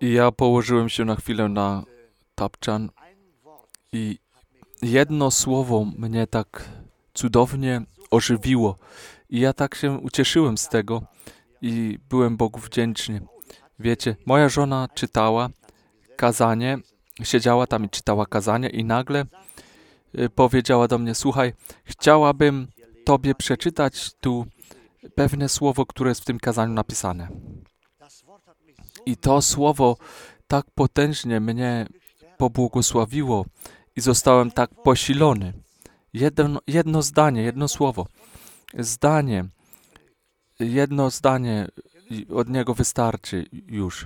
I ja położyłem się na chwilę na tapczan i jedno słowo mnie tak cudownie ożywiło. I ja tak się ucieszyłem z tego i byłem Bogu wdzięczny. Wiecie, moja żona czytała kazanie, siedziała tam i czytała kazanie i nagle powiedziała do mnie: słuchaj, chciałabym Tobie przeczytać tu pewne słowo, które jest w tym kazaniu napisane. I to słowo tak potężnie mnie pobłogosławiło i zostałem tak posilony. Jedno zdanie, jedno słowo. Jedno zdanie od niego wystarczy już.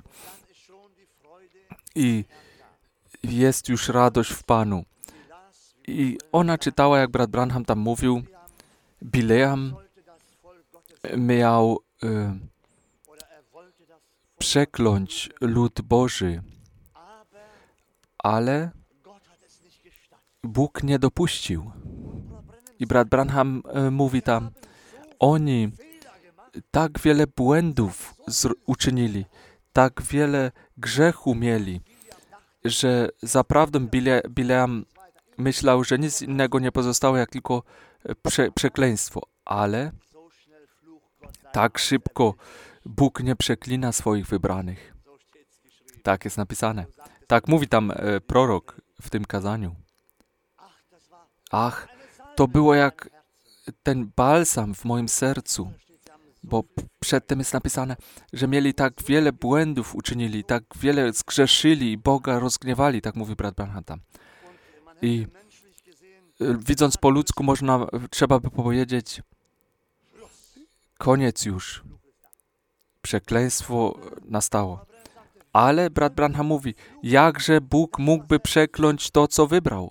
I jest już radość w Panu. I ona czytała, jak brat Branham tam mówił, Bileam miał przekląć lud Boży, ale Bóg nie dopuścił. I brat Branham mówi tam, oni tak wiele błędów uczynili, tak wiele grzechu mieli, że zaprawdę Bileam myślał, że nic innego nie pozostało, jak tylko przekleństwo. Ale tak szybko Bóg nie przeklina swoich wybranych. Tak jest napisane. Tak mówi tam prorok w tym kazaniu. Ach, to było jak ten balsam w moim sercu, bo przedtem jest napisane, że mieli tak wiele błędów uczynili, tak wiele zgrzeszyli i Boga rozgniewali, tak mówi brat Branham tam. I widząc po ludzku, trzeba by powiedzieć, koniec już. Przekleństwo nastało. Ale brat Branham mówi, jakże Bóg mógłby przekląć to, co wybrał?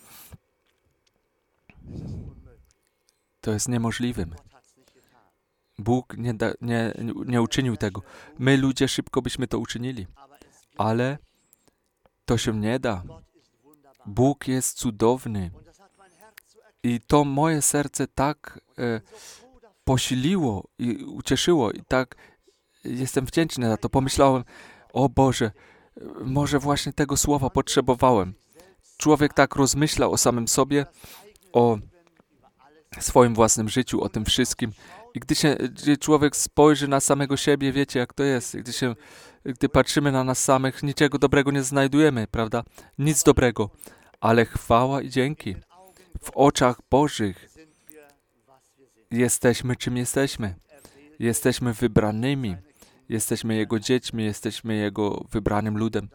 To jest niemożliwym. Bóg nie uczynił tego. My, ludzie, szybko byśmy to uczynili. Ale to się nie da. Bóg jest cudowny. I to moje serce tak posiliło i ucieszyło. I tak jestem wdzięczny za to. Pomyślałem, o Boże, może właśnie tego słowa potrzebowałem. Człowiek tak rozmyślał o samym sobie, o swoim własnym życiu, o tym wszystkim. I gdy człowiek spojrzy na samego siebie, wiecie jak to jest. Gdy patrzymy na nas samych, niczego dobrego nie znajdujemy, prawda? Nic dobrego. Ale chwała i dzięki. W oczach Bożych jesteśmy czym jesteśmy. Jesteśmy wybranymi. Jesteśmy Jego dziećmi, jesteśmy Jego wybranym ludem.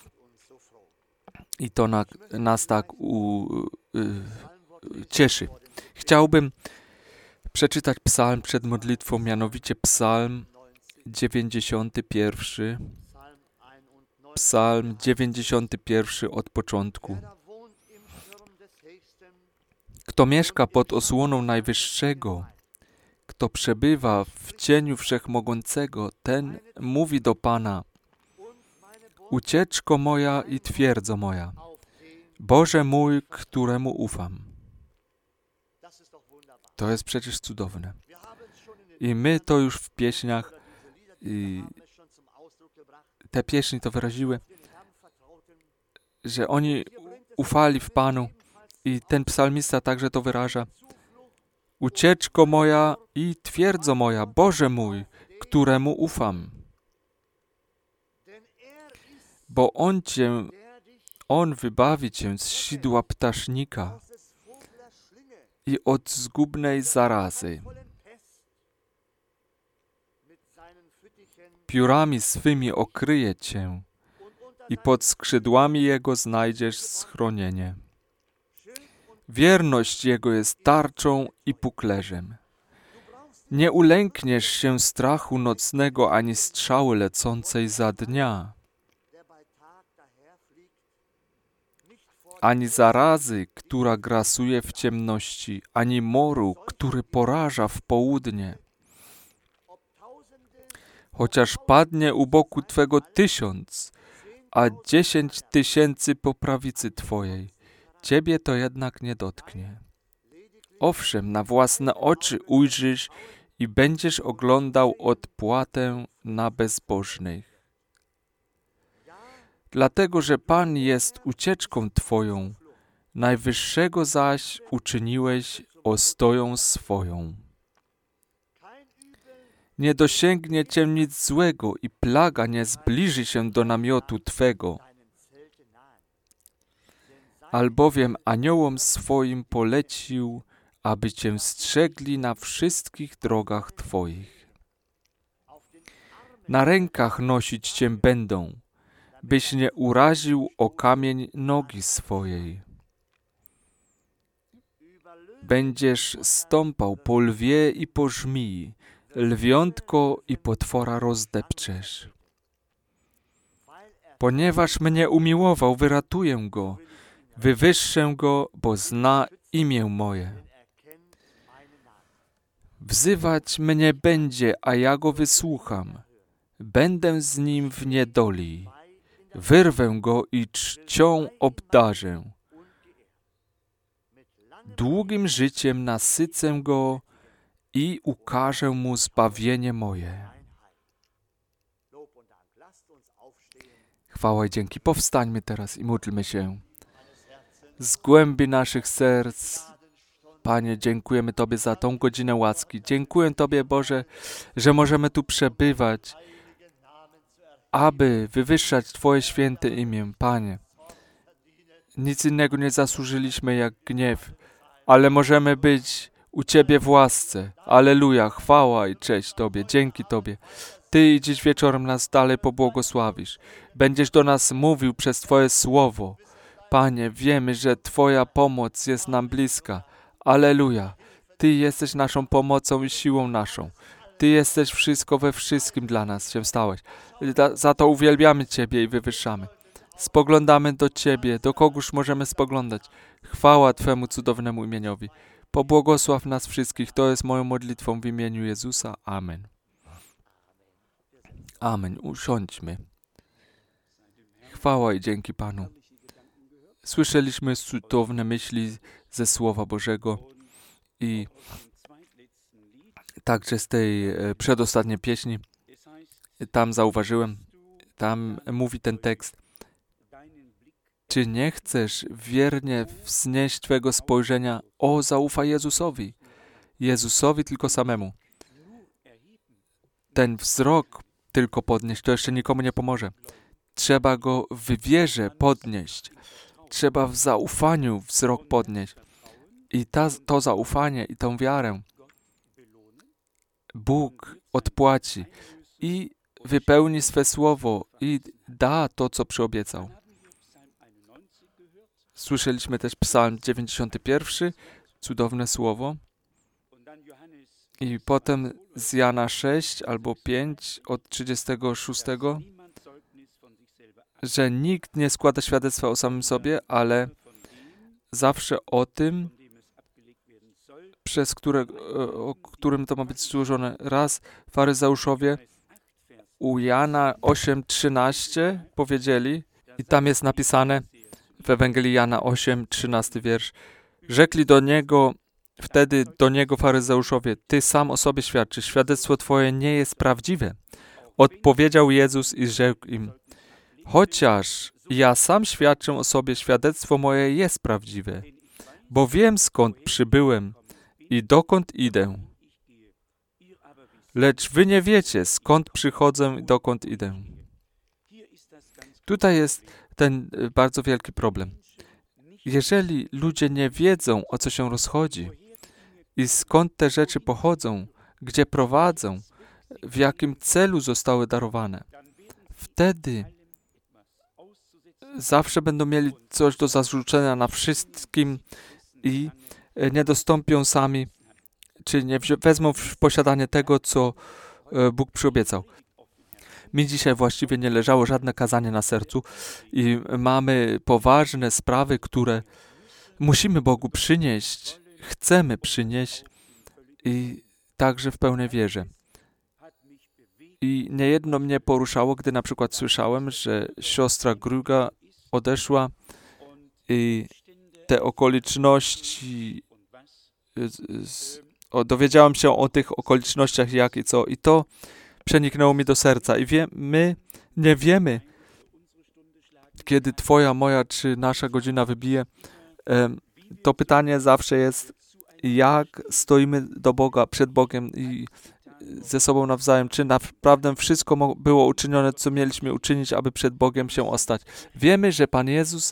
I to nas tak cieszy. Chciałbym przeczytać psalm przed modlitwą, mianowicie psalm 91. Psalm 91 od początku. Kto mieszka pod osłoną Najwyższego, kto przebywa w cieniu Wszechmogącego, ten mówi do Pana: ucieczko moja i twierdzo moja, Boże mój, któremu ufam. To jest przecież cudowne. I my to już w pieśniach, te pieśni to wyraziły, że oni ufali w Panu i ten psalmista także to wyraża. Ucieczko moja i twierdzo moja, Boże mój, któremu ufam. Bo On wybawi cię z sidła ptasznika i od zgubnej zarazy. Piórami swymi okryje cię i pod skrzydłami Jego znajdziesz schronienie. Wierność Jego jest tarczą i puklerzem. Nie ulękniesz się strachu nocnego, ani strzały lecącej za dnia, ani zarazy, która grasuje w ciemności, ani moru, który poraża w południe. Chociaż padnie u boku Twego 1000, a 10 000 po prawicy Twojej, Ciebie to jednak nie dotknie. Owszem, na własne oczy ujrzysz i będziesz oglądał odpłatę na bezbożnych. dlatego że Pan jest ucieczką Twoją, Najwyższego zaś uczyniłeś ostoją swoją. Nie dosięgnie Cię nic złego i plaga nie zbliży się do namiotu Twego. Albowiem aniołom swoim polecił, aby Cię strzegli na wszystkich drogach Twoich. Na rękach nosić Cię będą, byś nie uraził o kamień nogi swojej. Będziesz stąpał po lwie i po żmii, lwiątko i potwora rozdepczesz. Ponieważ mnie umiłował, wyratuję go, wywyższę go, bo zna imię moje. Wzywać mnie będzie, a ja go wysłucham. Będę z nim w niedoli. Wyrwę go i czcią obdarzę. Długim życiem nasycę go i ukażę mu zbawienie moje. Chwała i dzięki. Powstańmy teraz i módlmy się. Z głębi naszych serc, Panie, dziękujemy Tobie za tą godzinę łaski. Dziękuję Tobie, Boże, że możemy tu przebywać, aby wywyższać Twoje święte imię, Panie. Nic innego nie zasłużyliśmy jak gniew, ale możemy być u Ciebie w łasce. Alleluja, chwała i cześć Tobie, dzięki Tobie. Ty i dziś wieczorem nas dalej pobłogosławisz. Będziesz do nas mówił przez Twoje słowo. Panie, wiemy, że Twoja pomoc jest nam bliska. Alleluja. Ty jesteś naszą pomocą i siłą naszą. Ty jesteś wszystko we wszystkim dla nas się stałeś. Za to uwielbiamy Ciebie i wywyższamy. Spoglądamy do Ciebie, do kogóż możemy spoglądać. Chwała Twemu cudownemu imieniowi. Pobłogosław nas wszystkich. To jest moją modlitwą w imieniu Jezusa. Amen. Amen. Usiądźmy. Chwała i dzięki Panu. Słyszeliśmy cudowne myśli ze Słowa Bożego i także z tej przedostatniej pieśni. Tam zauważyłem, tam mówi ten tekst. Czy nie chcesz wiernie wznieść Twego spojrzenia? O, zaufaj Jezusowi. Jezusowi tylko samemu. Ten wzrok tylko podnieść, to jeszcze nikomu nie pomoże. Trzeba go w wierze podnieść. Trzeba w zaufaniu wzrok podnieść. I to zaufanie i tą wiarę Bóg odpłaci i wypełni swe słowo i da to, co przyobiecał. Słyszeliśmy też Psalm 91, cudowne słowo. I potem z Jana 6 albo 5 od 36, że nikt nie składa świadectwa o samym sobie, ale zawsze o tym, o którym to ma być złożone. Raz faryzeuszowie u Jana 8:13 powiedzieli, i tam jest napisane w Ewangelii Jana 8:13 wiersz, rzekli wtedy do niego faryzeuszowie, Ty sam o sobie świadczysz, świadectwo Twoje nie jest prawdziwe. Odpowiedział Jezus i rzekł im, chociaż ja sam świadczę o sobie, świadectwo moje jest prawdziwe, bo wiem skąd przybyłem i dokąd idę. Lecz wy nie wiecie, skąd przychodzę i dokąd idę. Tutaj jest ten bardzo wielki problem. Jeżeli ludzie nie wiedzą, o co się rozchodzi i skąd te rzeczy pochodzą, gdzie prowadzą, w jakim celu zostały darowane, wtedy zawsze będą mieli coś do zarzucenia na wszystkim i nie dostąpią sami, czy nie wezmą w posiadanie tego, co Bóg przyobiecał. Mi dzisiaj właściwie nie leżało żadne kazanie na sercu i mamy poważne sprawy, które musimy Bogu przynieść, chcemy przynieść i także w pełnej wierze. I niejedno mnie poruszało, gdy na przykład słyszałem, że siostra Gruga odeszła i te okoliczności, dowiedziałem się o tych okolicznościach jak i co i to przeniknęło mi do serca i my nie wiemy, kiedy twoja, moja czy nasza godzina wybije, to pytanie zawsze jest, jak stoimy do Boga, przed Bogiem i ze sobą nawzajem, czy naprawdę wszystko było uczynione, co mieliśmy uczynić, aby przed Bogiem się ostać. Wiemy, że Pan Jezus,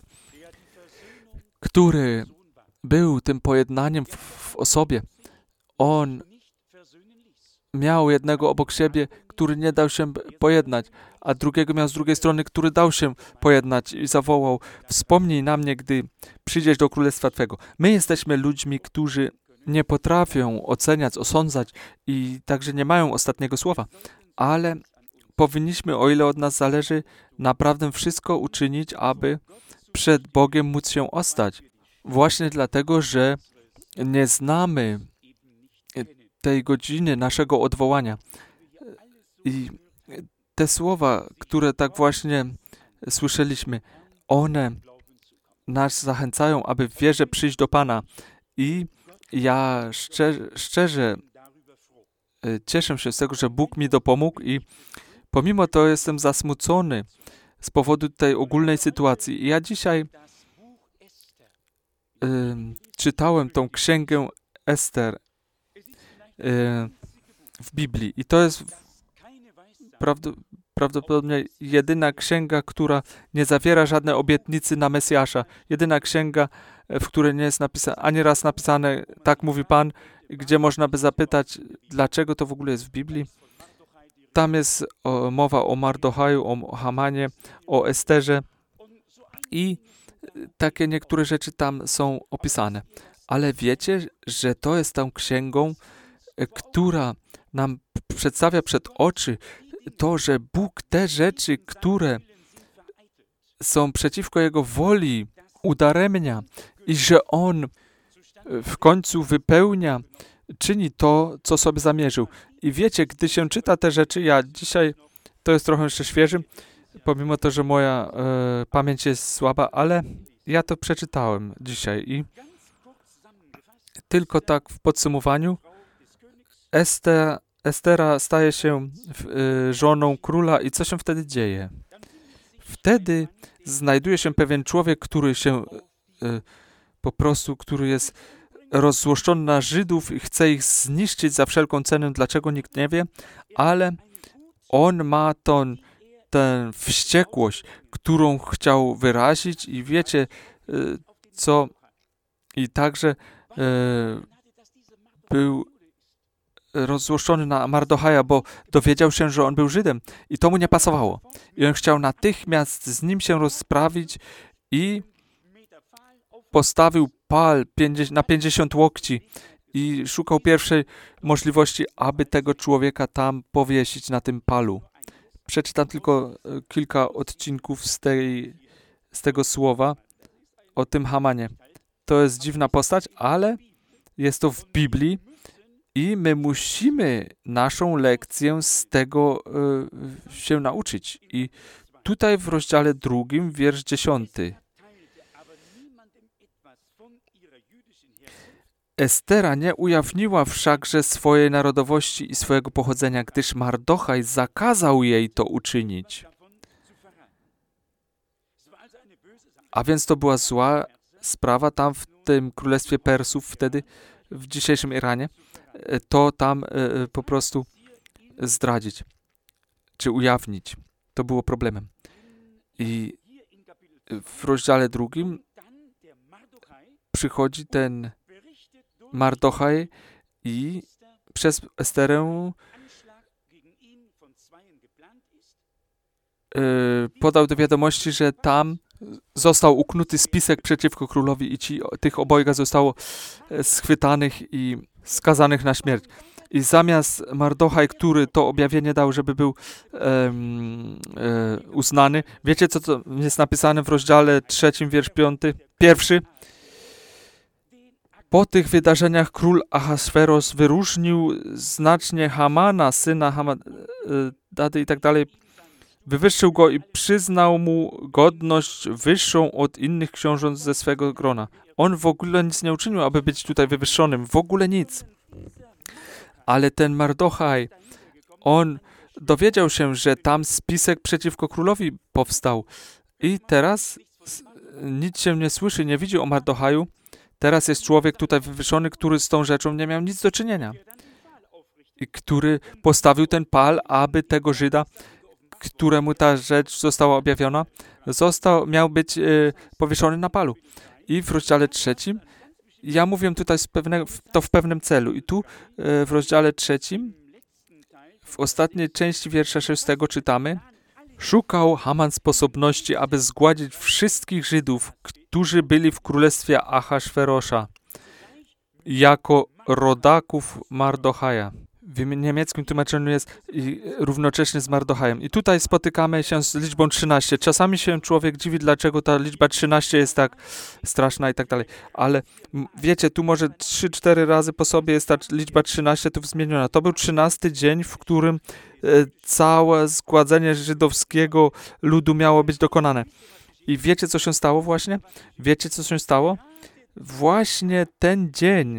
który był tym pojednaniem w osobie, On miał jednego obok siebie, który nie dał się pojednać, a drugiego miał z drugiej strony, który dał się pojednać i zawołał: wspomnij na mnie, gdy przyjdziesz do Królestwa Twego. My jesteśmy ludźmi, którzy nie potrafią oceniać, osądzać i także nie mają ostatniego słowa, ale powinniśmy, o ile od nas zależy, naprawdę wszystko uczynić, aby przed Bogiem móc się ostać. Właśnie dlatego, że nie znamy tej godziny naszego odwołania. I te słowa, które tak właśnie słyszeliśmy, one nas zachęcają, aby w wierze przyjść do Pana. I ja szczerze cieszę się z tego, że Bóg mi dopomógł i pomimo to jestem zasmucony z powodu tej ogólnej sytuacji. I ja dzisiaj czytałem tą księgę Ester w Biblii i to jest prawdopodobnie jedyna księga, która nie zawiera żadnej obietnicy na Mesjasza. Jedyna księga, w której nie jest ani raz napisane, tak mówi Pan, gdzie można by zapytać, dlaczego to w ogóle jest w Biblii. Tam jest mowa o Mardochaju, o Hamanie, o Esterze i takie niektóre rzeczy tam są opisane. Ale wiecie, że to jest tą księgą, która nam przedstawia przed oczy to, że Bóg te rzeczy, które są przeciwko Jego woli, udaremnia i że On w końcu wypełnia, czyni to, co sobie zamierzył. I wiecie, gdy się czyta te rzeczy, ja dzisiaj, to jest trochę jeszcze świeży, pomimo to, że moja pamięć jest słaba, ale ja to przeczytałem dzisiaj i tylko tak w podsumowaniu, Estera staje się żoną króla i co się wtedy dzieje? Wtedy znajduje się pewien człowiek, który się który jest rozzłoszczony na Żydów i chce ich zniszczyć za wszelką cenę. Dlaczego, nikt nie wie, ale on ma tę wściekłość, którą chciał wyrazić i wiecie co? I także był rozzłoszczony na Mardochaja, bo dowiedział się, że on był Żydem i to mu nie pasowało. I on chciał natychmiast z nim się rozprawić i postawił pal na 50 łokci i szukał pierwszej możliwości, aby tego człowieka tam powiesić na tym palu. Przeczytam tylko kilka odcinków z tego słowa o tym Hamanie. To jest dziwna postać, ale jest to w Biblii i my musimy naszą lekcję z tego się nauczyć. I tutaj w rozdziale 2, wiersz 10. Estera nie ujawniła wszakże swojej narodowości i swojego pochodzenia, gdyż Mardochaj zakazał jej to uczynić. A więc to była zła sprawa tam w tym królestwie Persów wtedy, w dzisiejszym Iranie, to tam po prostu zdradzić, czy ujawnić. To było problemem. I w rozdziale 2 przychodzi ten Mardochaj i przez Esterę podał do wiadomości, że tam został uknuty spisek przeciwko królowi i tych obojga zostało schwytanych i skazanych na śmierć. I zamiast Mardochaj, który to objawienie dał, żeby był uznany, wiecie, co to jest napisane w rozdziale 3, wiersz 1? Po tych wydarzeniach król Ahasferos wyróżnił znacznie Hamana, syna Hammedady i tak dalej, wywyższył go i przyznał mu godność wyższą od innych książąt ze swego grona. On w ogóle nic nie uczynił, aby być tutaj wywyższonym. W ogóle nic. Ale ten Mardochaj, on dowiedział się, że tam spisek przeciwko królowi powstał I teraz nic się nie słyszy, nie widzi o Mardochaju. Teraz jest człowiek tutaj wywyższony, który z tą rzeczą nie miał nic do czynienia. I który postawił ten pal, aby tego Żyda, któremu ta rzecz została objawiona, miał być powieszony na palu. I w rozdziale 3, ja mówię tutaj to w pewnym celu. I tu w rozdziale 3, w ostatniej części wiersza 6 czytamy: szukał Haman sposobności, aby zgładzić wszystkich Żydów, którzy byli w królestwie Ahasferosza, jako rodaków Mardochaja. W niemieckim tłumaczeniu jest równocześnie z Mardochajem. I tutaj spotykamy się z liczbą 13. Czasami się człowiek dziwi, dlaczego ta liczba 13 jest tak straszna i tak dalej. Ale wiecie, tu może 3-4 razy po sobie jest ta liczba 13 tu zmieniona. To był 13 dzień, w którym całe zgładzenie żydowskiego ludu miało być dokonane. I wiecie, co się stało właśnie? Wiecie, co się stało? Właśnie ten dzień,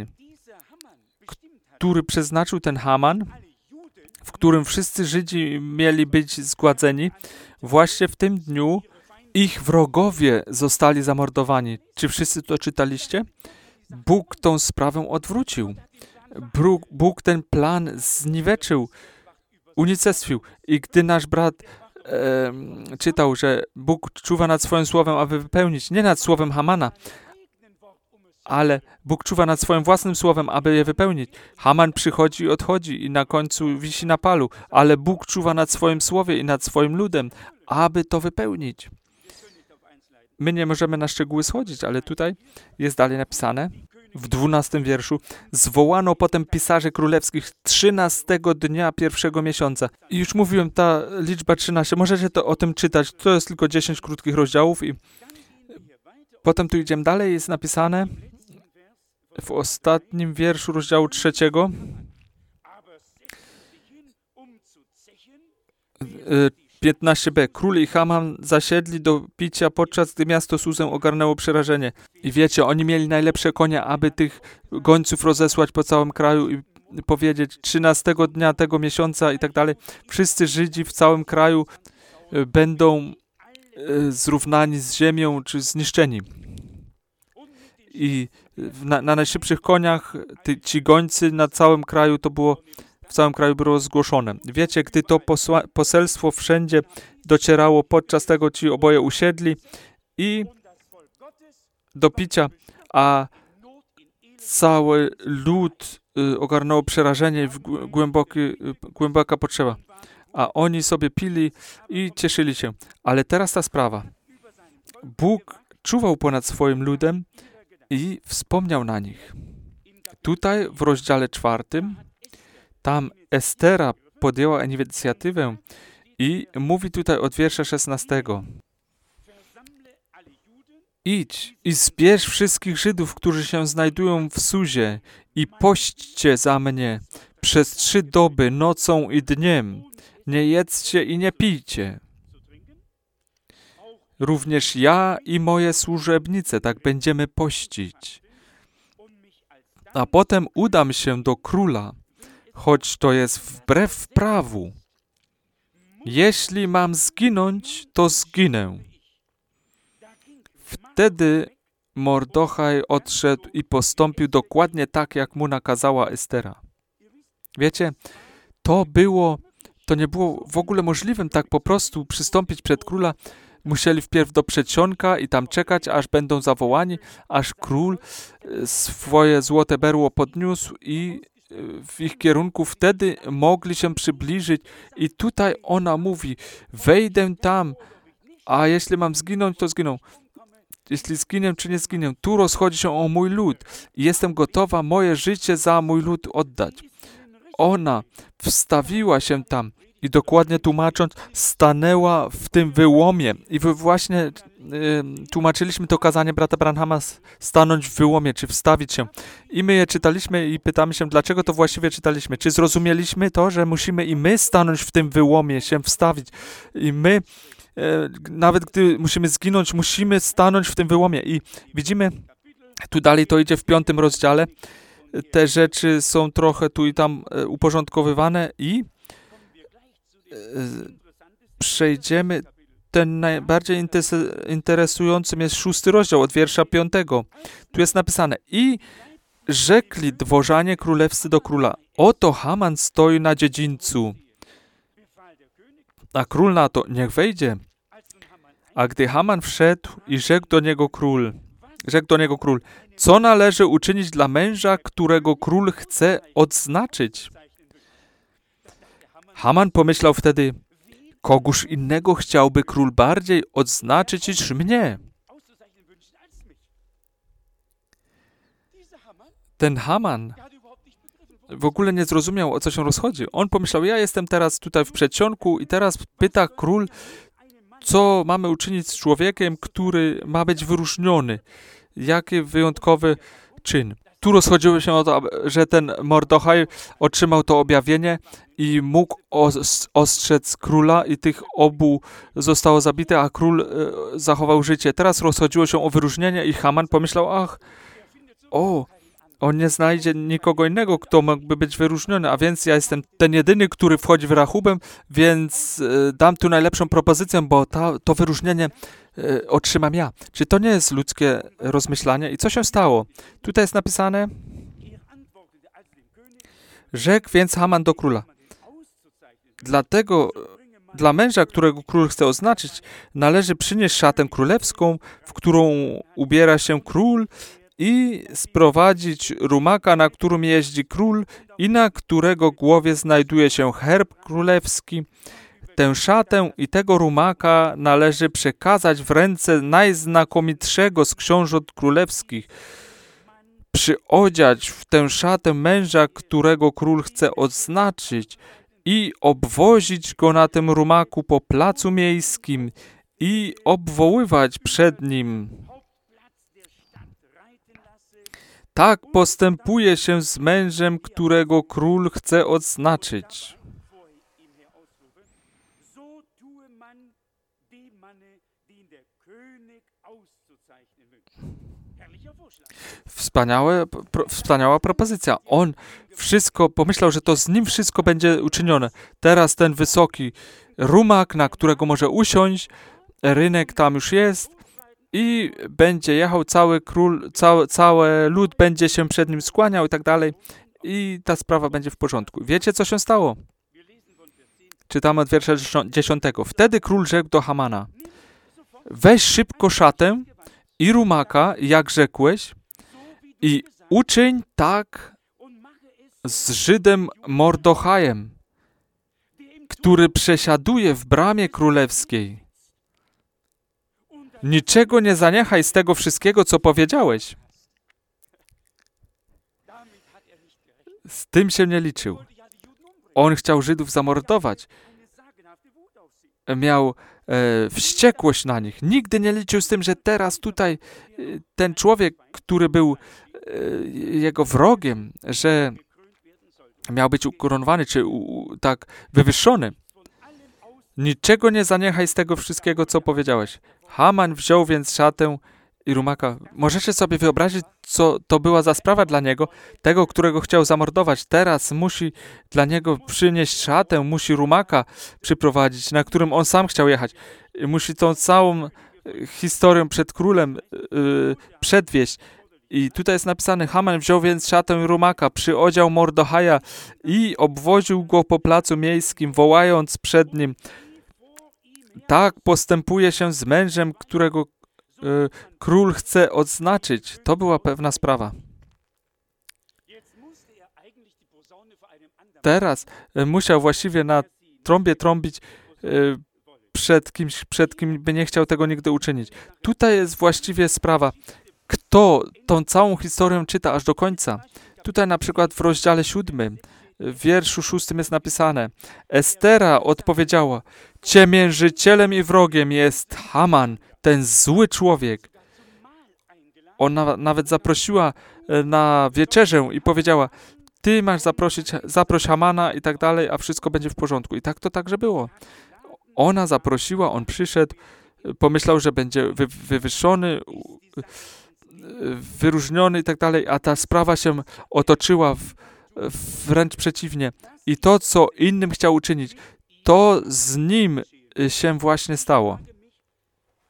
który przeznaczył ten Haman, w którym wszyscy Żydzi mieli być zgładzeni, właśnie w tym dniu ich wrogowie zostali zamordowani. Czy wszyscy to czytaliście? Bóg tą sprawę odwrócił. Bóg ten plan zniweczył, unicestwił. I gdy nasz brat czytał, że Bóg czuwa nad swoim słowem, aby wypełnić, nie nad słowem Hamana, ale Bóg czuwa nad swoim własnym słowem, aby je wypełnić. Haman przychodzi i odchodzi i na końcu wisi na palu, ale Bóg czuwa nad swoim słowie i nad swoim ludem, aby to wypełnić. My nie możemy na szczegóły schodzić, ale tutaj jest dalej napisane, w 12 wierszu: zwołano potem pisarzy królewskich 13 dnia pierwszego miesiąca. I już mówiłem, ta liczba 13, możecie to o tym czytać, to jest tylko 10 krótkich rozdziałów i potem tu idziemy dalej, jest napisane w ostatnim wierszu rozdziału 3, 15b. Król i Haman zasiedli do picia, podczas gdy miasto Suzę ogarnęło przerażenie. I wiecie, oni mieli najlepsze konie, aby tych gońców rozesłać po całym kraju i powiedzieć 13 dnia tego miesiąca i tak dalej. Wszyscy Żydzi w całym kraju będą zrównani z ziemią czy zniszczeni. I na najszybszych koniach ci gońcy w całym kraju było zgłoszone. Wiecie, gdy to poselstwo wszędzie docierało, podczas tego ci oboje usiedli i do picia, a cały lud ogarnęło przerażenie i głęboka potrzeba. A oni sobie pili i cieszyli się. Ale teraz ta sprawa. Bóg czuwał ponad swoim ludem i wspomniał na nich. Tutaj w rozdziale 4 tam Estera podjęła inicjatywę i mówi tutaj od wiersza 16. Idź i zbierz wszystkich Żydów, którzy się znajdują w Suzie i pośćcie za mnie przez 3 doby, nocą i dniem. Nie jedzcie i nie pijcie. Również ja i moje służebnice tak będziemy pościć. A potem udam się do króla, choć to jest wbrew prawu. Jeśli mam zginąć, to zginę. Wtedy Mordochaj odszedł i postąpił dokładnie tak, jak mu nakazała Estera. Wiecie, to nie było w ogóle możliwym tak po prostu przystąpić przed króla. Musieli wpierw do przedsionka i tam czekać, aż będą zawołani, aż król swoje złote berło podniósł i w ich kierunku wtedy mogli się przybliżyć. I tutaj ona mówi, wejdę tam, a jeśli mam zginąć, to zginę. Jeśli zginę, czy nie zginę. Tu rozchodzi się o mój lud i jestem gotowa moje życie za mój lud oddać. Ona wstawiła się tam i dokładnie tłumacząc, stanęła w tym wyłomie. I właśnie tłumaczyliśmy to kazanie brata Branhama, stanąć w wyłomie, czy wstawić się. I my je czytaliśmy i pytamy się, dlaczego to właściwie czytaliśmy. Czy zrozumieliśmy to, że musimy i my stanąć w tym wyłomie, się wstawić. I my, nawet gdy musimy zginąć, musimy stanąć w tym wyłomie. I widzimy, tu dalej to idzie w 5 rozdziale. Te rzeczy są trochę tu i tam uporządkowywane i przejdziemy ten najbardziej interesującym jest 6 rozdział od wiersza 5. Tu jest napisane: i rzekli dworzanie królewscy do króla: oto Haman stoi na dziedzińcu. A król na to: niech wejdzie. A gdy Haman wszedł i rzekł do niego król, co należy uczynić dla męża, którego król chce odznaczyć? Haman pomyślał wtedy: kogóż innego chciałby król bardziej odznaczyć niż mnie? Ten Haman w ogóle nie zrozumiał, o co się rozchodzi. On pomyślał: ja jestem teraz tutaj w przedsionku i teraz pyta król, co mamy uczynić z człowiekiem, który ma być wyróżniony. Jaki wyjątkowy czyn. Tu rozchodziło się o to, że ten Mordochaj otrzymał to objawienie i mógł ostrzec króla i tych obu zostało zabite, a król zachował życie. Teraz rozchodziło się o wyróżnienie i Haman pomyślał: on nie znajdzie nikogo innego, kto mógłby być wyróżniony, a więc ja jestem ten jedyny, który wchodzi w rachubę, więc dam tu najlepszą propozycję, bo to wyróżnienie otrzymam ja. Czy to nie jest ludzkie rozmyślanie? I co się stało? Tutaj jest napisane: rzekł więc Haman do króla: dlatego dla męża, którego król chce oznaczyć, należy przynieść szatę królewską, w którą ubiera się król, i sprowadzić rumaka, na którym jeździ król i na którego głowie znajduje się herb królewski. Tę szatę i tego rumaka należy przekazać w ręce najznakomitszego z książąt królewskich. Przyodziać w tę szatę męża, którego król chce odznaczyć, i obwozić go na tym rumaku po placu miejskim i obwoływać przed nim: tak postępuje się z mężem, którego król chce odznaczyć. Wspaniała propozycja. On pomyślał, że to z nim wszystko będzie uczynione. Teraz ten wysoki rumak, na którego może usiąść, rynek tam już jest i będzie jechał cały lud będzie się przed nim skłaniał i tak dalej. I ta sprawa będzie w porządku. Wiecie, co się stało? Czytamy od wiersza 10. Wtedy król rzekł do Hamana: weź szybko szatę i rumaka, jak rzekłeś, i uczyń tak z Żydem Mordochajem, który przesiaduje w bramie królewskiej. Niczego nie zaniechaj z tego wszystkiego, co powiedziałeś. Z tym się nie liczył. On chciał Żydów zamordować. Miał wściekłość na nich. Nigdy nie liczył z tym, że teraz tutaj ten człowiek, który był jego wrogiem, że miał być ukoronowany, czy tak wywyższony. Niczego nie zaniechaj z tego wszystkiego, co powiedziałeś. Haman wziął więc szatę i rumaka. Możecie sobie wyobrazić, co to była za sprawa dla niego, tego, którego chciał zamordować. Teraz musi dla niego przynieść szatę, musi rumaka przyprowadzić, na którym on sam chciał jechać. Musi tą całą historię przed królem przedwieźć. I tutaj jest napisane: Haman wziął więc szatę i rumaka, przyodział Mordochaja i obwoził go po placu miejskim, wołając przed nim: tak postępuje się z mężem, którego król chce odznaczyć. To była pewna sprawa. Teraz musiał właściwie na trąbie trąbić przed kim by nie chciał tego nigdy uczynić. Tutaj jest właściwie sprawa, kto tą całą historię czyta aż do końca. Tutaj na przykład w rozdziale 7, w wierszu 6 jest napisane: Estera odpowiedziała: ciemiężycielem i wrogiem jest Haman, ten zły człowiek. Ona nawet zaprosiła na wieczerzę i powiedziała: ty masz zaproś Hamana i tak dalej, a wszystko będzie w porządku. I tak to także było. Ona zaprosiła, on przyszedł, pomyślał, że będzie wywyższony, wyróżniony i tak dalej, a ta sprawa się otoczyła wręcz przeciwnie. I to, co innym chciał uczynić, to z nim się właśnie stało.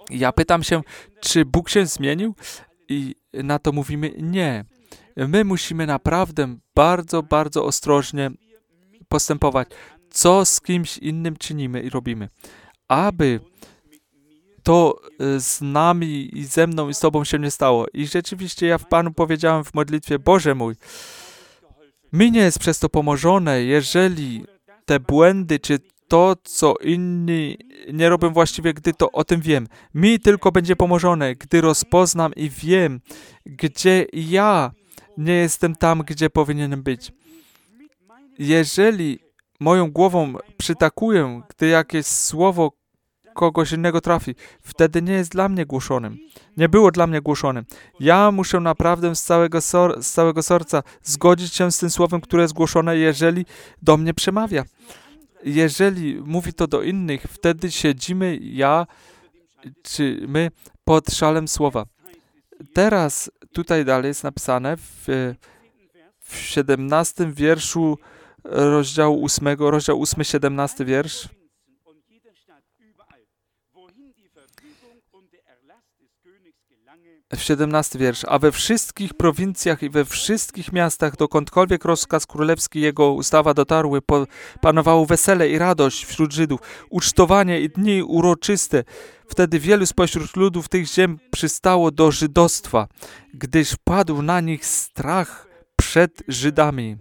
Ja pytam się, czy Bóg się zmienił? I na to mówimy nie. My musimy naprawdę bardzo, bardzo ostrożnie postępować, co z kimś innym czynimy i robimy. Aby to z nami i ze mną i z Tobą się nie stało. I rzeczywiście ja w Panu powiedziałem w modlitwie, Boże mój, mi nie jest przez to pomożone, jeżeli te błędy, czy to, co inni nie robią właściwie, gdy to o tym wiem. Mi tylko będzie pomożone, gdy rozpoznam i wiem, gdzie ja nie jestem tam, gdzie powinienem być. Jeżeli moją głową przytakuję, gdy jakieś słowo kogoś innego trafi, wtedy nie jest dla mnie głoszonym. Nie było dla mnie głoszonym. Ja muszę naprawdę z całego serca zgodzić się z tym słowem, które jest głoszone, jeżeli do mnie przemawia. Jeżeli mówi to do innych, wtedy siedzimy czy my pod szalem słowa. Teraz tutaj dalej jest napisane w 17 wierszu rozdziału 8, rozdział 8, 17 wiersz. 17 wiersz. A we wszystkich prowincjach i we wszystkich miastach, dokądkolwiek rozkaz królewski jego ustawa dotarły, panowało wesele i radość wśród Żydów, ucztowanie i dni uroczyste. Wtedy wielu spośród ludów tych ziem przystało do żydostwa, gdyż wpadł na nich strach przed Żydami.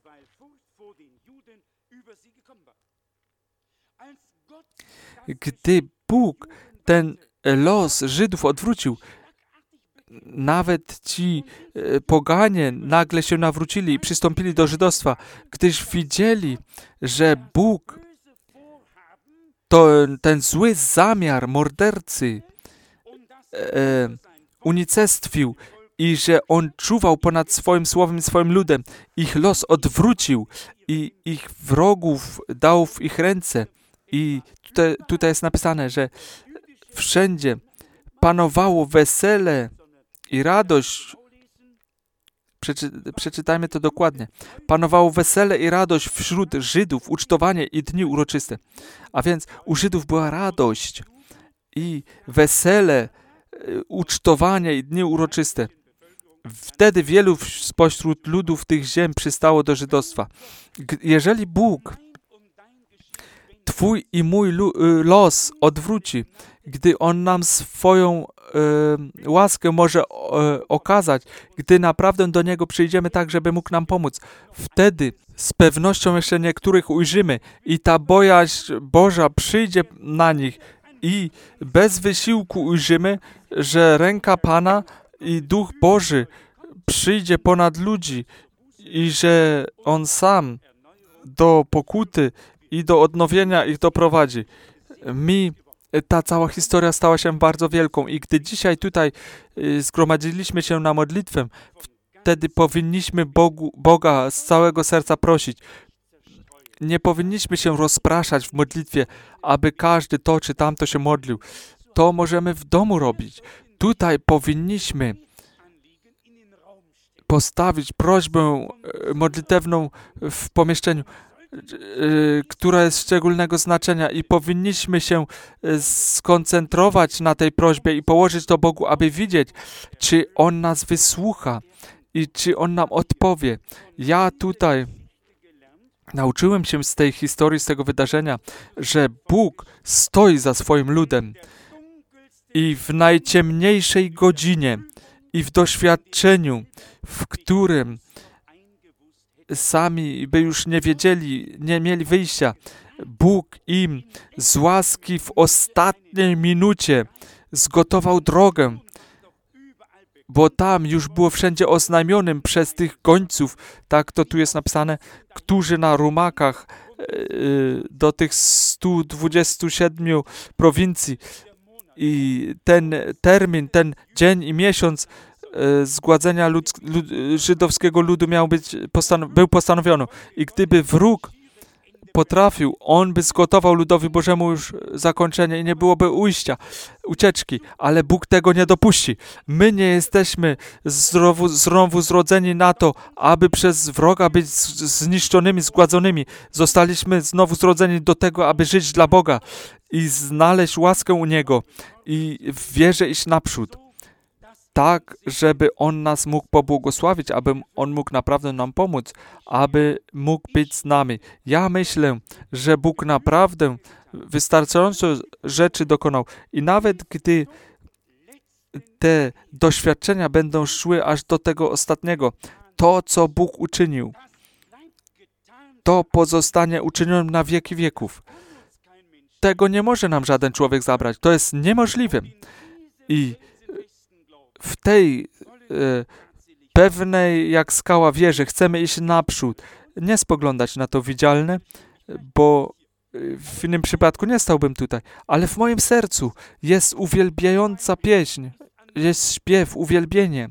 Gdy Bóg ten los Żydów odwrócił, nawet ci poganie nagle się nawrócili i przystąpili do żydostwa, gdyż widzieli, że Bóg ten zły zamiar mordercy unicestwił i że On czuwał ponad swoim słowem i swoim ludem. Ich los odwrócił i ich wrogów dał w ich ręce. I tutaj jest napisane, że wszędzie panowało wesele i radość. Przeczytajmy to dokładnie. Panowało wesele i radość wśród Żydów, ucztowanie i dni uroczyste. A więc u Żydów była radość i wesele, ucztowanie i dni uroczyste. Wtedy wielu spośród ludów tych ziem przystało do żydostwa. Jeżeli Bóg Twój i mój los odwróci, gdy On nam swoją łaskę może okazać, gdy naprawdę do Niego przyjdziemy tak, żeby mógł nam pomóc, wtedy z pewnością jeszcze niektórych ujrzymy i ta bojaźń Boża przyjdzie na nich i bez wysiłku ujrzymy, że ręka Pana i Duch Boży przyjdzie ponad ludzi i że On sam do pokuty i do odnowienia ich doprowadzi. Ta cała historia stała się bardzo wielką i gdy dzisiaj tutaj zgromadziliśmy się na modlitwę, wtedy powinniśmy Boga z całego serca prosić. Nie powinniśmy się rozpraszać w modlitwie, aby każdy to czy tamto się modlił. To możemy w domu robić. Tutaj powinniśmy postawić prośbę modlitewną w pomieszczeniu, która jest szczególnego znaczenia i powinniśmy się skoncentrować na tej prośbie i położyć to Bogu, aby widzieć, czy On nas wysłucha i czy On nam odpowie. Ja tutaj nauczyłem się z tej historii, z tego wydarzenia, że Bóg stoi za swoim ludem i w najciemniejszej godzinie i w doświadczeniu, w którym sami by już nie wiedzieli, nie mieli wyjścia, Bóg im z łaski w ostatniej minucie zgotował drogę, bo tam już było wszędzie oznajmionym przez tych gońców, tak to tu jest napisane, którzy na rumakach do tych 127 prowincji i ten termin, ten dzień i miesiąc zgładzenia żydowskiego ludu był postanowiony. I gdyby wróg potrafił, On by zgotował ludowi Bożemu już zakończenie i nie byłoby ujścia, ucieczki, ale Bóg tego nie dopuści. My nie jesteśmy znowu zrodzeni na to, aby przez wroga być zniszczonymi, zgładzonymi. Zostaliśmy znowu zrodzeni do tego, aby żyć dla Boga i znaleźć łaskę u Niego i w wierze iść naprzód. Tak, żeby On nas mógł pobłogosławić, aby On mógł naprawdę nam pomóc, aby mógł być z nami. Ja myślę, że Bóg naprawdę wystarczająco rzeczy dokonał. I nawet gdy te doświadczenia będą szły aż do tego ostatniego, to, co Bóg uczynił, to pozostanie uczynione na wieki wieków. Tego nie może nam żaden człowiek zabrać. To jest niemożliwe. I w tej pewnej jak skała wierze chcemy iść naprzód, nie spoglądać na to widzialne, bo w innym przypadku nie stałbym tutaj, ale w moim sercu jest uwielbiająca pieśń, jest śpiew, uwielbienie.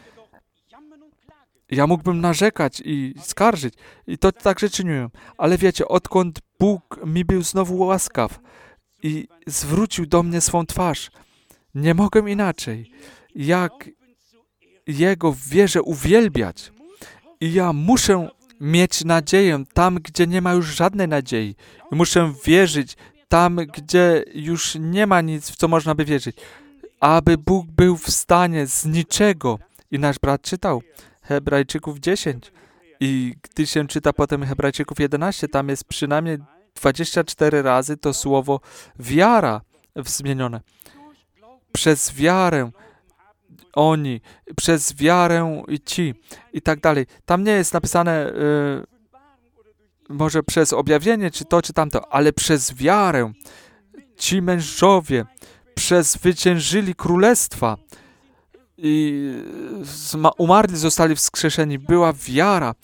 Ja mógłbym narzekać i skarżyć i to także czyniłem, ale wiecie, odkąd Bóg mi był znowu łaskaw i zwrócił do mnie swą twarz, nie mogę inaczej, jak Jego w wierze uwielbiać. I ja muszę mieć nadzieję tam, gdzie nie ma już żadnej nadziei. I muszę wierzyć tam, gdzie już nie ma nic, w co można by wierzyć. Aby Bóg był w stanie z niczego. I nasz brat czytał Hebrajczyków 10. I gdy się czyta potem Hebrajczyków 11, tam jest przynajmniej 24 razy to słowo wiara zmienione. Przez wiarę oni, przez wiarę i ci i tak dalej. Tam nie jest napisane może przez objawienie, czy to, czy tamto, ale przez wiarę ci mężowie przezwyciężyli królestwa i umarli zostali wskrzeszeni. Była wiara.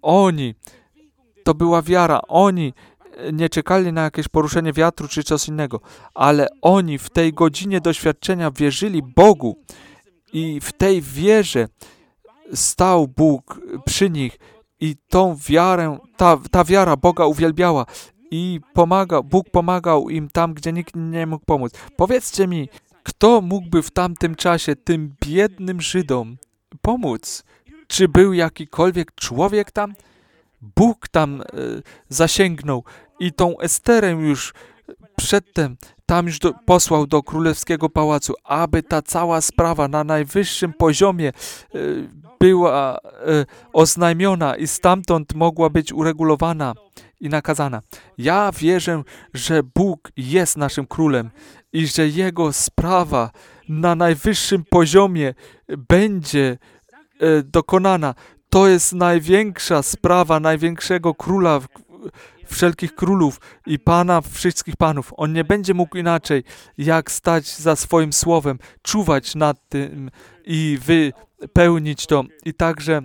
To była wiara. Oni nie czekali na jakieś poruszenie wiatru, czy coś innego, ale oni w tej godzinie doświadczenia wierzyli Bogu. I w tej wierze stał Bóg przy nich i tą wiarę, ta wiara Boga uwielbiała i Bóg pomagał im tam, gdzie nikt nie mógł pomóc. Powiedzcie mi, kto mógłby w tamtym czasie tym biednym Żydom pomóc? Czy był jakikolwiek człowiek tam? Bóg tam zasięgnął i tą Esterę już przedtem tam już posłał do królewskiego pałacu, aby ta cała sprawa na najwyższym poziomie była oznajmiona i stamtąd mogła być uregulowana i nakazana. Ja wierzę, że Bóg jest naszym królem i że Jego sprawa na najwyższym poziomie będzie dokonana. To jest największa sprawa największego króla wszelkich królów i Pana wszystkich panów. On nie będzie mógł inaczej, jak stać za swoim słowem, czuwać nad tym i wypełnić to. I także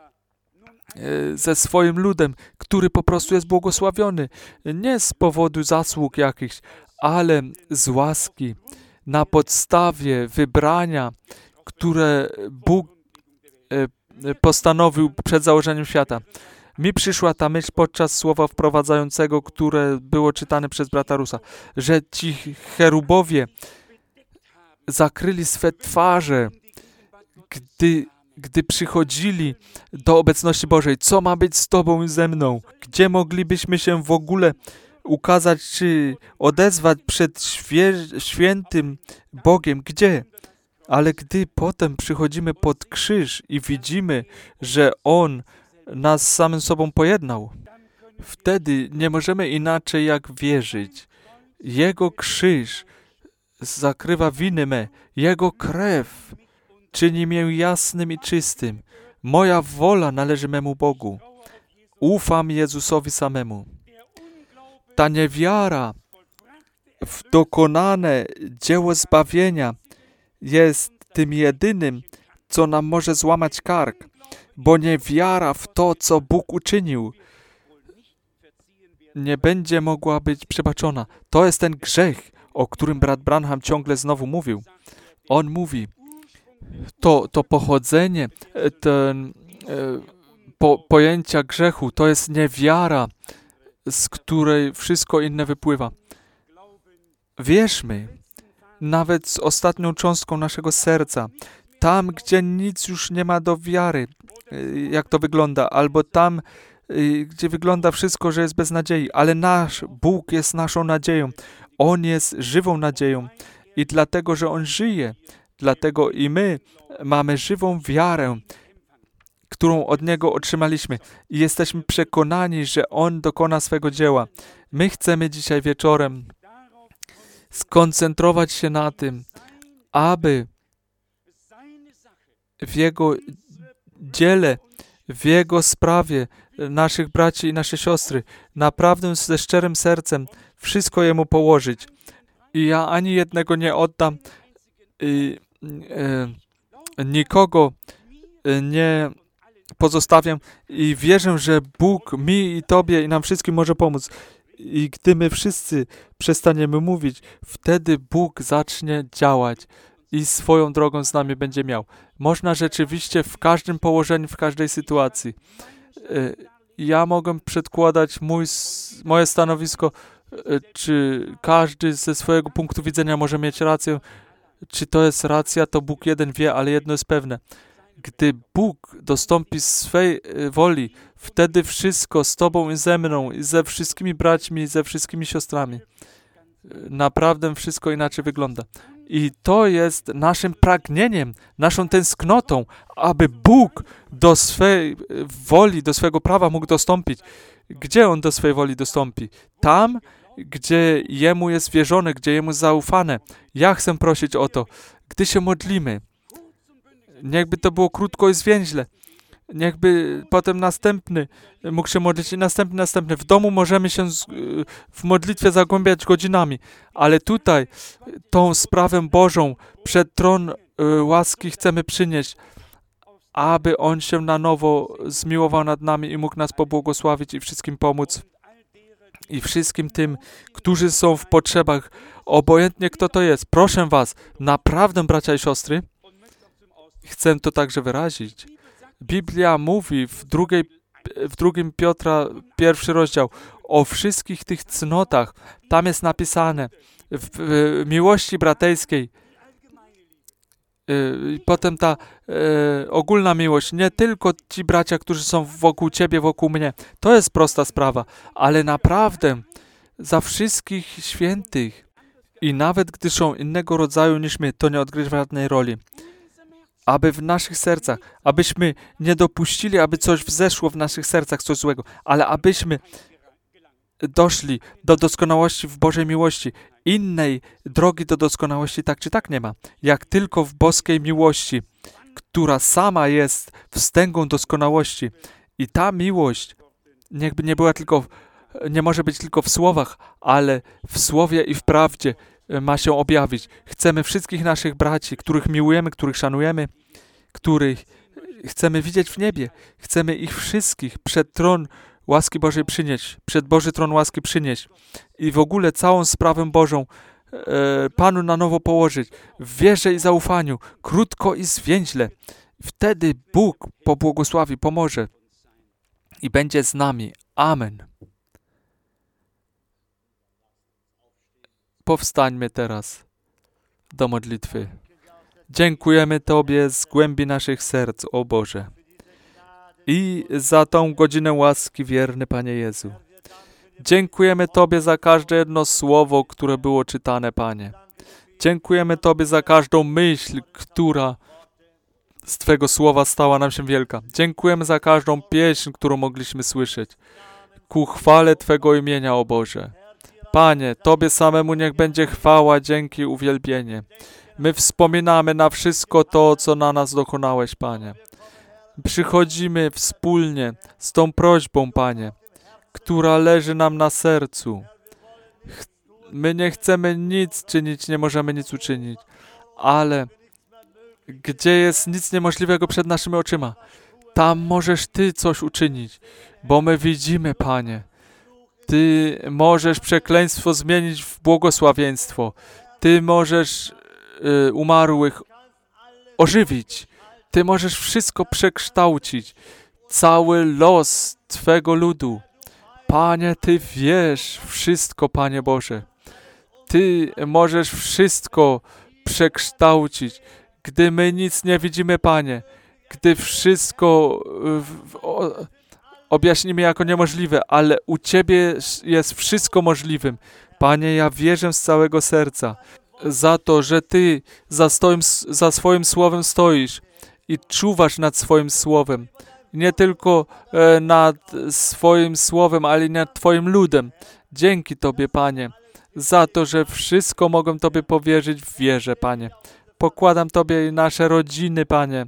ze swoim ludem, który po prostu jest błogosławiony. Nie z powodu zasług jakichś, ale z łaski, na podstawie wybrania, które Bóg postanowił przed założeniem świata. Mi przyszła ta myśl podczas słowa wprowadzającego, które było czytane przez brata Rusa, że ci cherubowie zakryli swe twarze, gdy przychodzili do obecności Bożej. Co ma być z Tobą i ze mną? Gdzie moglibyśmy się w ogóle ukazać, czy odezwać przed świętym Bogiem? Gdzie? Ale gdy potem przychodzimy pod krzyż i widzimy, że On nas z samym sobą pojednał, wtedy nie możemy inaczej jak wierzyć. Jego krzyż zakrywa winy me, Jego krew czyni mnie jasnym i czystym. Moja wola należy memu Bogu. Ufam Jezusowi samemu. Ta niewiara w dokonane dzieło zbawienia jest tym jedynym, co nam może złamać kark, bo niewiara w to, co Bóg uczynił, nie będzie mogła być przebaczona. To jest ten grzech, o którym brat Branham ciągle znowu mówił. On mówi, to pochodzenie, pojęcia grzechu, to jest niewiara z której wszystko inne wypływa. Wierzmy, nawet z ostatnią cząstką naszego serca, tam, gdzie nic już nie ma do wiary, jak to wygląda, albo tam, gdzie wygląda wszystko, że jest bez nadziei, ale nasz Bóg jest naszą nadzieją. On jest żywą nadzieją i dlatego, że On żyje, dlatego i my mamy żywą wiarę, którą od Niego otrzymaliśmy i jesteśmy przekonani, że On dokona swego dzieła. My chcemy dzisiaj wieczorem skoncentrować się na tym, aby w Jego dziele, w Jego sprawie naszych braci i nasze siostry naprawdę ze szczerym sercem wszystko Jemu położyć. I ja ani jednego nie oddam, nikogo nie pozostawiam i wierzę, że Bóg mi i Tobie i nam wszystkim może pomóc. I gdy my wszyscy przestaniemy mówić, wtedy Bóg zacznie działać i swoją drogą z nami będzie miał. Można rzeczywiście w każdym położeniu, w każdej sytuacji. Ja mogę przedkładać moje stanowisko, czy każdy ze swojego punktu widzenia może mieć rację. Czy to jest racja, to Bóg jeden wie, ale jedno jest pewne. Gdy Bóg dostąpi swej woli, wtedy wszystko z Tobą i ze mną, i ze wszystkimi braćmi, i ze wszystkimi siostrami. Naprawdę wszystko inaczej wygląda. I to jest naszym pragnieniem, naszą tęsknotą, aby Bóg do swej woli, do swego prawa mógł dostąpić. Gdzie On do swej woli dostąpi? Tam, gdzie Jemu jest wierzone, gdzie Jemu zaufane. Ja chcę prosić o to, gdy się modlimy, niechby to było krótko i zwięźle. Niechby potem następny mógł się modlić i następny. W domu możemy się w modlitwie zagłębiać godzinami, ale tutaj tą sprawę Bożą przed tron łaski chcemy przynieść, aby On się na nowo zmiłował nad nami i mógł nas pobłogosławić i wszystkim pomóc. I wszystkim tym, którzy są w potrzebach, obojętnie kto to jest. Proszę was, naprawdę bracia i siostry, chcę to także wyrazić. Biblia mówi w drugim Piotra, 1 rozdział, o wszystkich tych cnotach. Tam jest napisane w miłości bratejskiej. Potem ta ogólna miłość, nie tylko ci bracia, którzy są wokół ciebie, wokół mnie. To jest prosta sprawa, ale naprawdę za wszystkich świętych i nawet gdy są innego rodzaju niż my, to nie odgrywa żadnej roli. Aby w naszych sercach, abyśmy nie dopuścili, aby coś wzeszło w naszych sercach, coś złego, ale abyśmy doszli do doskonałości w Bożej miłości. Innej drogi do doskonałości tak czy tak nie ma, jak tylko w boskiej miłości, która sama jest wstęgą doskonałości. I ta miłość niechby nie była tylko, nie może być tylko w słowach, ale w słowie i w prawdzie ma się objawić. Chcemy wszystkich naszych braci, których miłujemy, których szanujemy, których chcemy widzieć w niebie. Chcemy ich wszystkich przed tron łaski Bożej przynieść, przed Boży tron łaski przynieść i w ogóle całą sprawę Bożą Panu na nowo położyć w wierze i zaufaniu, krótko i zwięźle. Wtedy Bóg pobłogosławi, pomoże i będzie z nami. Amen. Powstańmy teraz do modlitwy. Dziękujemy Tobie z głębi naszych serc, o Boże, i za tą godzinę łaski, wierny Panie Jezu. Dziękujemy Tobie za każde jedno słowo, które było czytane, Panie. Dziękujemy Tobie za każdą myśl, która z Twego słowa stała nam się wielka. Dziękujemy za każdą pieśń, którą mogliśmy słyszeć. Ku chwale Twego imienia, o Boże. Panie, Tobie samemu niech będzie chwała, dzięki, uwielbienie. My wspominamy na wszystko to, co na nas dokonałeś, Panie. Przychodzimy wspólnie z tą prośbą, Panie, która leży nam na sercu. My nie chcemy nic czynić, nie możemy nic uczynić, ale gdzie jest nic niemożliwego przed naszymi oczyma, tam możesz Ty coś uczynić, bo my widzimy, Panie, Ty możesz przekleństwo zmienić w błogosławieństwo. Ty możesz umarłych ożywić. Ty możesz wszystko przekształcić. Cały los Twego ludu. Panie, Ty wiesz wszystko, Panie Boże. Ty możesz wszystko przekształcić, gdy my nic nie widzimy, Panie. Gdy wszystko objaśnimy jako niemożliwe, ale u Ciebie jest wszystko możliwym. Panie, ja wierzę z całego serca za to, że Ty za swoim słowem stoisz i czuwasz nad swoim słowem. Nie tylko nad swoim słowem, ale i nad Twoim ludem. Dzięki Tobie, Panie, za to, że wszystko mogę Tobie powierzyć w wierze, Panie. Pokładam Tobie nasze rodziny, Panie,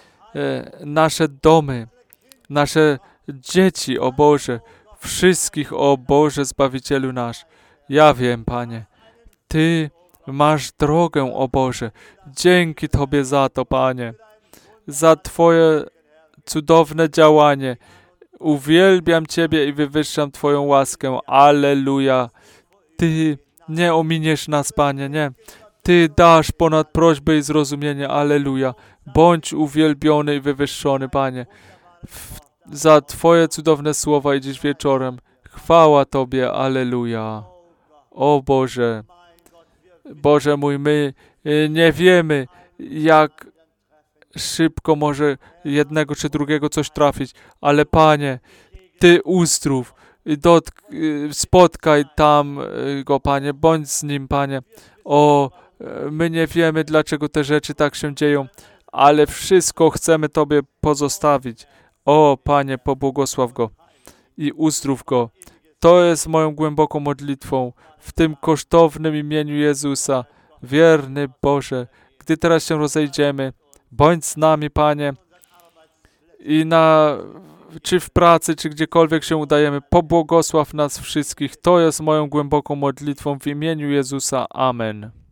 nasze domy, nasze dzieci, o Boże, wszystkich, o Boże, Zbawicielu nasz. Ja wiem, Panie, Ty masz drogę, o Boże. Dzięki Tobie za to, Panie, za Twoje cudowne działanie. Uwielbiam Ciebie i wywyższam Twoją łaskę. Alleluja. Ty nie ominiesz nas, Panie, nie. Ty dasz ponad prośbę i zrozumienie. Alleluja. Bądź uwielbiony i wywyższony, Panie, za Twoje cudowne słowa i dziś wieczorem. Chwała Tobie. Alleluja. O Boże. Boże mój, my nie wiemy, jak szybko może jednego czy drugiego coś trafić, ale Panie, Ty uzdrów, spotkaj tam go, Panie, bądź z nim, Panie. O, my nie wiemy, dlaczego te rzeczy tak się dzieją, ale wszystko chcemy Tobie pozostawić. O, Panie, pobłogosław go i uzdrów go. To jest moją głęboką modlitwą w tym kosztownym imieniu Jezusa. Wierny Boże, gdy teraz się rozejdziemy, bądź z nami, Panie, i czy w pracy, czy gdziekolwiek się udajemy, pobłogosław nas wszystkich. To jest moją głęboką modlitwą w imieniu Jezusa. Amen.